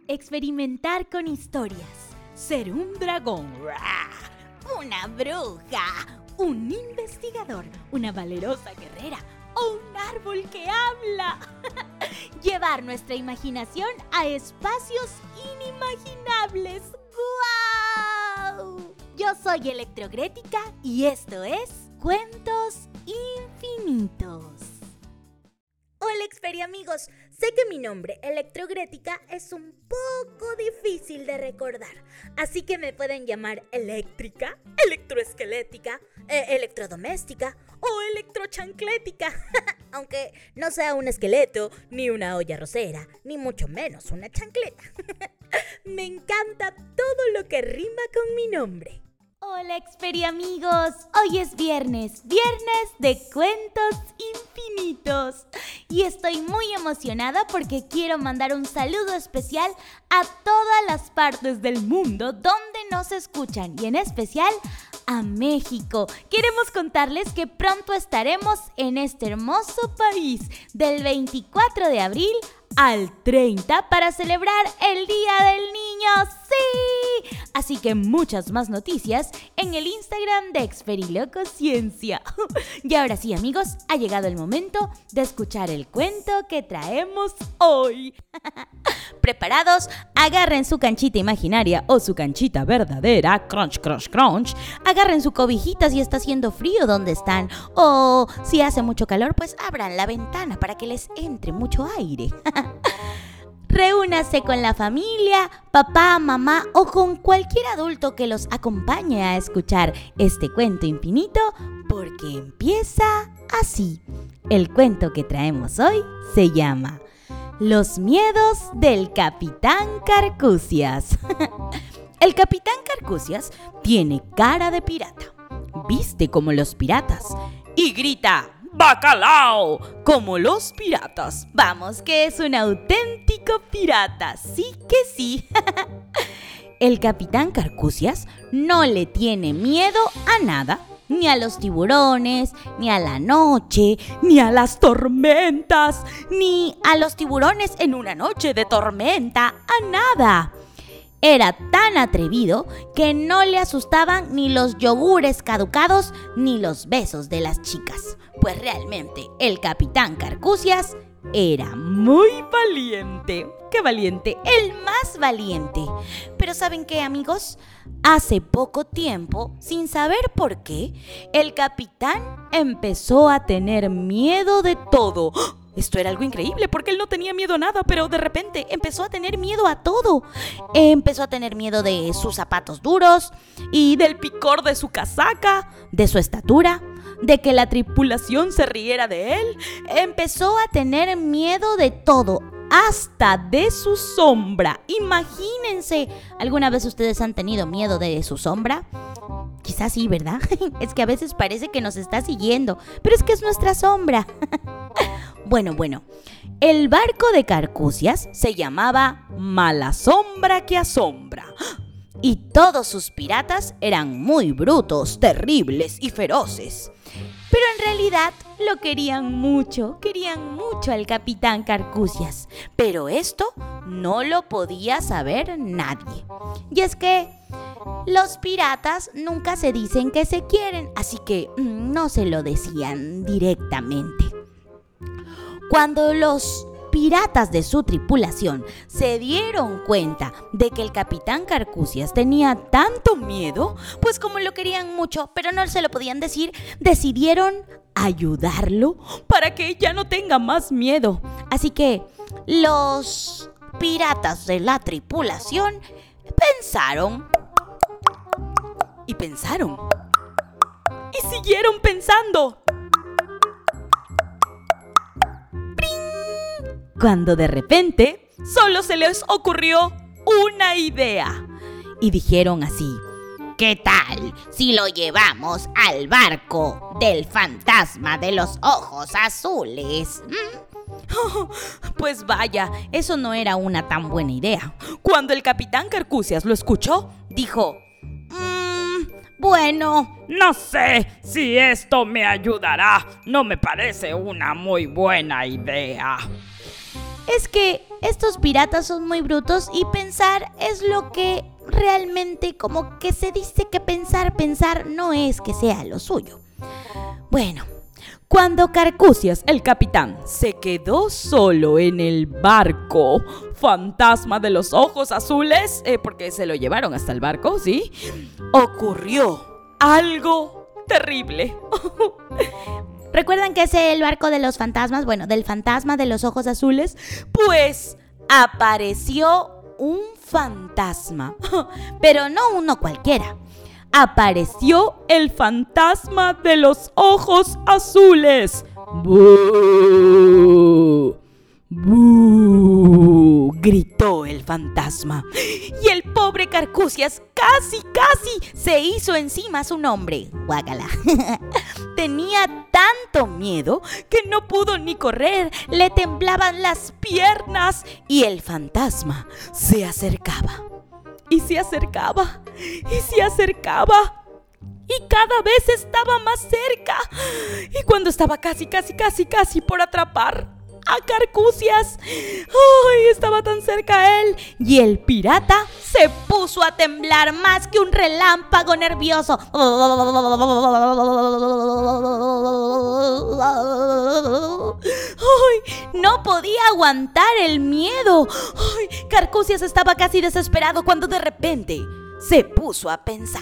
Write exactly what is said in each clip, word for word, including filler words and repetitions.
experimentar con historias, ser un dragón, una bruja, un investigador, una valerosa guerrera o un árbol que habla. Llevar nuestra imaginación a espacios inimaginables. ¡Guau! Yo soy Electrogrética y esto es Cuentos Infinitos. Hola Xperi amigos, sé que mi nombre, Electrogrética, es un poco difícil de recordar, así que me pueden llamar Eléctrica, Electroesquelética, eh, Electrodoméstica o Electrochanclética, aunque no sea un esqueleto, ni una olla arrocera, ni mucho menos una chancleta. Me encanta todo lo que rima con mi nombre. Hola Xperi amigos, hoy es viernes, viernes de Cuentos Infinitos y estoy muy emocionada porque quiero mandar un saludo especial a todas las partes del mundo donde nos escuchan y en especial a México. Queremos contarles que pronto estaremos en este hermoso país del veinticuatro de abril al treinta para celebrar el Día del Niño, ¡sí! Así que muchas más noticias en el Instagram de Xperilocociencia. Y ahora sí, amigos, ha llegado el momento de escuchar el cuento que traemos hoy. ¿Preparados? Agarren su canchita imaginaria o su canchita verdadera, crunch, crunch, crunch. Agarren su cobijita si está haciendo frío donde están. O si hace mucho calor, pues abran la ventana para que les entre mucho aire. Reúnase con la familia, papá, mamá o con cualquier adulto que los acompañe a escuchar este cuento infinito porque empieza así. El cuento que traemos hoy se llama Los miedos del Capitán Carcucias. El Capitán Carcucias tiene cara de pirata, viste como los piratas y grita ¡bacalao! Como los piratas. Vamos, que es un auténtico pirata, sí que sí. El Capitán Carcucias no le tiene miedo a nada, ni a los tiburones, ni a la noche, ni a las tormentas, ni a los tiburones en una noche de tormenta, a nada. Era tan atrevido que no le asustaban ni los yogures caducados ni los besos de las chicas. Pues realmente el Capitán Carcucias era muy valiente. ¡Qué valiente! El más valiente. Pero ¿saben qué, amigos? Hace poco tiempo, sin saber por qué, el capitán empezó a tener miedo de todo. Esto era algo increíble porque él no tenía miedo a nada, pero de repente empezó a tener miedo a todo. Empezó a tener miedo de sus zapatos duros y del picor de su casaca, de su estatura, de que la tripulación se riera de él. Empezó a tener miedo de todo, hasta de su sombra. Imagínense, ¿alguna vez ustedes han tenido miedo de su sombra? Quizás sí, ¿verdad? Es que a veces parece que nos está siguiendo, pero es que es nuestra sombra. Bueno, bueno, el barco de Carcucias se llamaba Mala Sombra que Asombra. Y todos sus piratas eran muy brutos, terribles y feroces. Pero en realidad lo querían mucho, querían mucho al Capitán Carcucias. Pero esto no lo podía saber nadie. Y es que los piratas nunca se dicen que se quieren, así que no se lo decían directamente. Cuando los piratas de su tripulación se dieron cuenta de que el Capitán Carcucias tenía tanto miedo, pues como lo querían mucho, pero no se lo podían decir, decidieron ayudarlo para que ya no tenga más miedo. Así que los piratas de la tripulación pensaron y pensaron y siguieron pensando. Cuando de repente solo se les ocurrió una idea. Y dijeron así: ¿qué tal si lo llevamos al barco del fantasma de los ojos azules? ¿Mm? Oh, pues vaya, eso no era una tan buena idea. Cuando el Capitán Carcucias lo escuchó, dijo: mmm, bueno, no sé si esto me ayudará. No me parece una muy buena idea. Es que estos piratas son muy brutos y pensar es lo que realmente como que se dice que pensar, pensar no es que sea lo suyo. Bueno, cuando Carcucias, el capitán, se quedó solo en el barco fantasma de los ojos azules, eh, porque se lo llevaron hasta el barco, ¿sí? Ocurrió algo terrible. ¿Recuerdan que es el barco de los fantasmas? Bueno, del fantasma de los ojos azules. Pues apareció un fantasma, pero no uno cualquiera. Apareció el fantasma de los ojos azules. ¡Bú! ¡Bú! Gritó el fantasma. Y el pobre Carcucias casi, casi se hizo encima a su nombre. Guácala. Tenía tanto miedo que no pudo ni correr, le temblaban las piernas y el fantasma se acercaba. Y se acercaba, y se acercaba, y cada vez estaba más cerca. Y cuando estaba casi, casi, casi, casi por atrapar a Carcucias, ¡ay! Estaba tan cerca él. Y el pirata se puso a temblar más que un relámpago nervioso. ¡Ay! No podía aguantar el miedo. ¡Ay! Carcucias estaba casi desesperado cuando de repente se puso a pensar.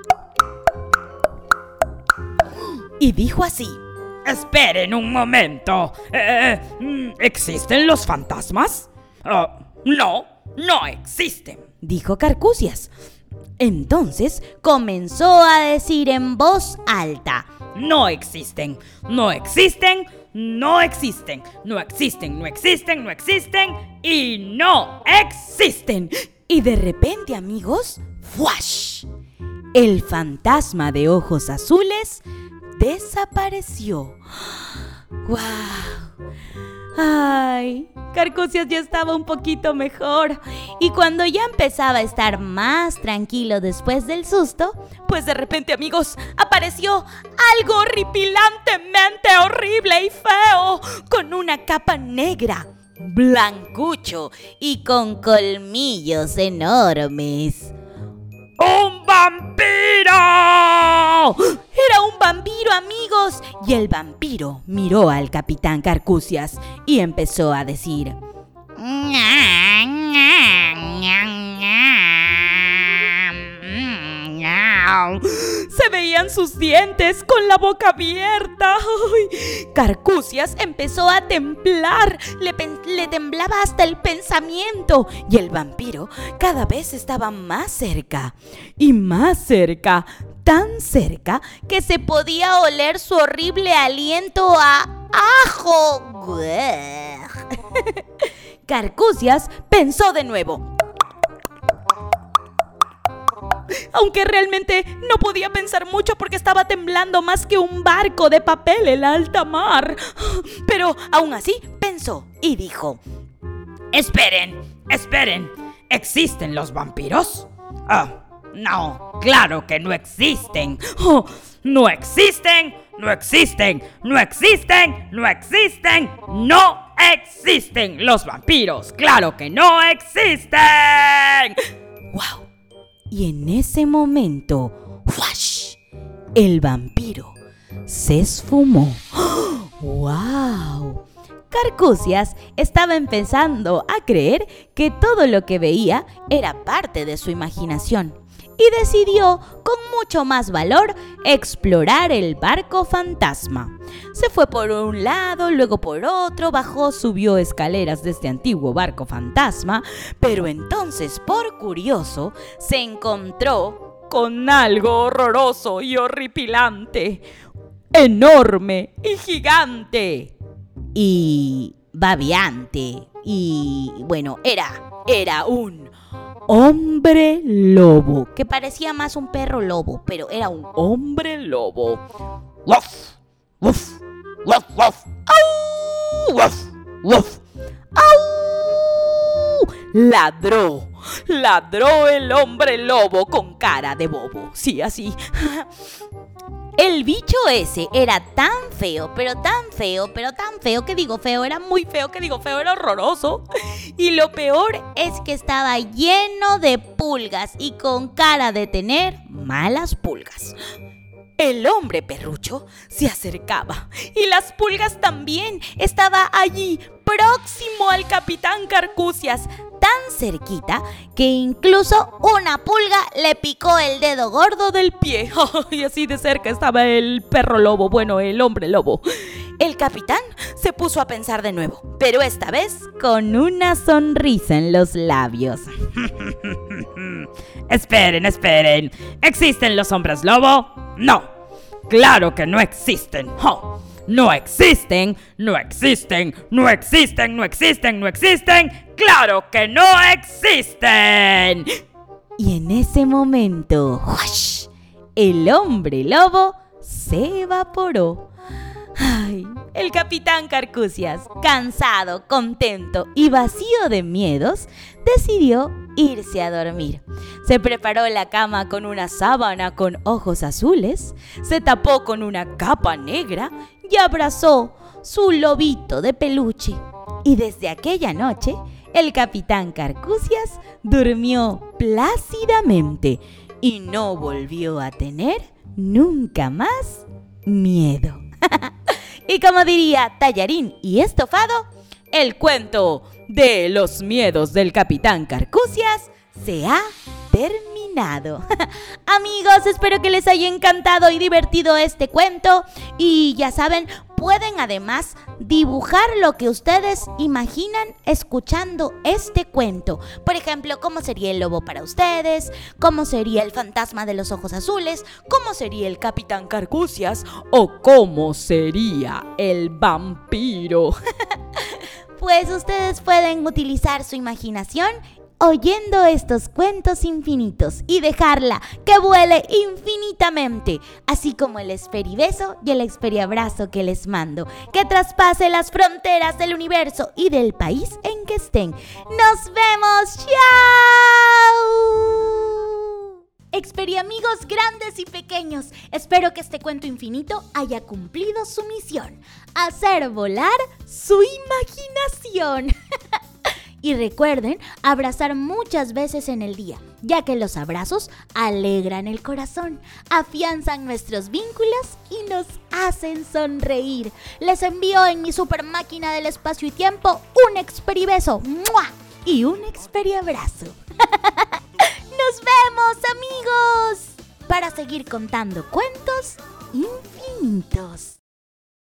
Y dijo así: Esperen un momento. Eh, ¿Existen los fantasmas? Uh, no, no existen, dijo Carcucias. Entonces comenzó a decir en voz alta: No existen, no existen, no existen, no existen, no existen, no existen y no existen. Y de repente, amigos, ¡fuash! El fantasma de ojos azules desapareció. ¡Guau! ¡Ay! Carcucias ya estaba un poquito mejor. Y cuando ya empezaba a estar más tranquilo después del susto, pues de repente, amigos, apareció algo horripilantemente horrible y feo, con una capa negra, blancucho y con colmillos enormes. ¡Un vampiro! Era un vampiro, amigos. Y el vampiro miró al capitán Carcucias y empezó a decir: Se veían sus dientes con la boca abierta. ¡Ay! Carcucias empezó a temblar, le, le temblaba hasta el pensamiento. Y el vampiro cada vez estaba más cerca y más cerca, tan cerca que se podía oler su horrible aliento a ajo. Carcucias pensó de nuevo, aunque realmente no podía pensar mucho porque estaba temblando más que un barco de papel en la alta mar. Pero aún así pensó y dijo: Esperen, esperen, ¿existen los vampiros? Ah, no, claro que no existen. Oh, no existen, no existen, no existen, no existen, no existen los vampiros. Claro que no existen. ¡Wow! Y en ese momento, ¡flash!, el vampiro se esfumó. ¡Wow! Carcucias estaba empezando a creer que todo lo que veía era parte de su imaginación y decidió, con mucho más valor, explorar el barco fantasma. Se fue por un lado, luego por otro, bajó, subió escaleras de este antiguo barco fantasma, pero entonces, por curioso, se encontró con algo horroroso y horripilante, enorme y gigante. Y babeante. Y bueno, era, era un hombre lobo, que parecía más un perro lobo, pero era un hombre lobo. ¡Wuf! ¡Wuf! ¡Wuf! ¡Wuf! ¡Au! ¡Wuf! ¡Wuf! ¡Au! Ladró, ladró el hombre lobo con cara de bobo. Sí, así. El bicho ese era tan feo, pero tan feo, pero tan feo que digo feo, era muy feo, que digo feo, era horroroso. Y lo peor es que estaba lleno de pulgas y con cara de tener malas pulgas. El hombre perrucho se acercaba y las pulgas también. Estaba allí, próximo al capitán Carcucias, tan cerquita que incluso una pulga le picó el dedo gordo del pie. Y así de cerca estaba el perro lobo, bueno, el hombre lobo. El capitán se puso a pensar de nuevo, pero esta vez con una sonrisa en los labios. Esperen, esperen. ¿Existen los hombres lobo? No. Claro que no existen. Oh, no existen, no existen, no existen, no existen, no existen. ¡Claro que no existen! Y en ese momento, ¡huash!, el hombre lobo se evaporó. Ay, el capitán Carcucias, cansado, contento y vacío de miedos, decidió irse a dormir. Se preparó la cama con una sábana con ojos azules, se tapó con una capa negra y abrazó su lobito de peluche. Y desde aquella noche, el capitán Carcucias durmió plácidamente y no volvió a tener nunca más miedo. Y como diría Tallarín y Estofado, el cuento de los miedos del capitán Carcucias se ha terminado. Amigos, espero que les haya encantado y divertido este cuento. Y ya saben, pueden además dibujar lo que ustedes imaginan escuchando este cuento. Por ejemplo, cómo sería el lobo para ustedes, cómo sería el fantasma de los ojos azules, cómo sería el capitán Carcucias o cómo sería el vampiro. Pues ustedes pueden utilizar su imaginación oyendo estos cuentos infinitos y dejarla que vuele infinitamente, así como el esperibeso y el esperiabrazo que les mando, que traspase las fronteras del universo y del país en que estén. ¡Nos vemos! ¡Chao! Experiamigos grandes y pequeños, espero que este cuento infinito haya cumplido su misión, hacer volar su imaginación. Y recuerden abrazar muchas veces en el día, ya que los abrazos alegran el corazón, afianzan nuestros vínculos y nos hacen sonreír. Les envío en mi super máquina del espacio y tiempo un experibeso ¡mua!, y un experiabrazo. ¡Nos vemos, amigos! Para seguir contando cuentos infinitos.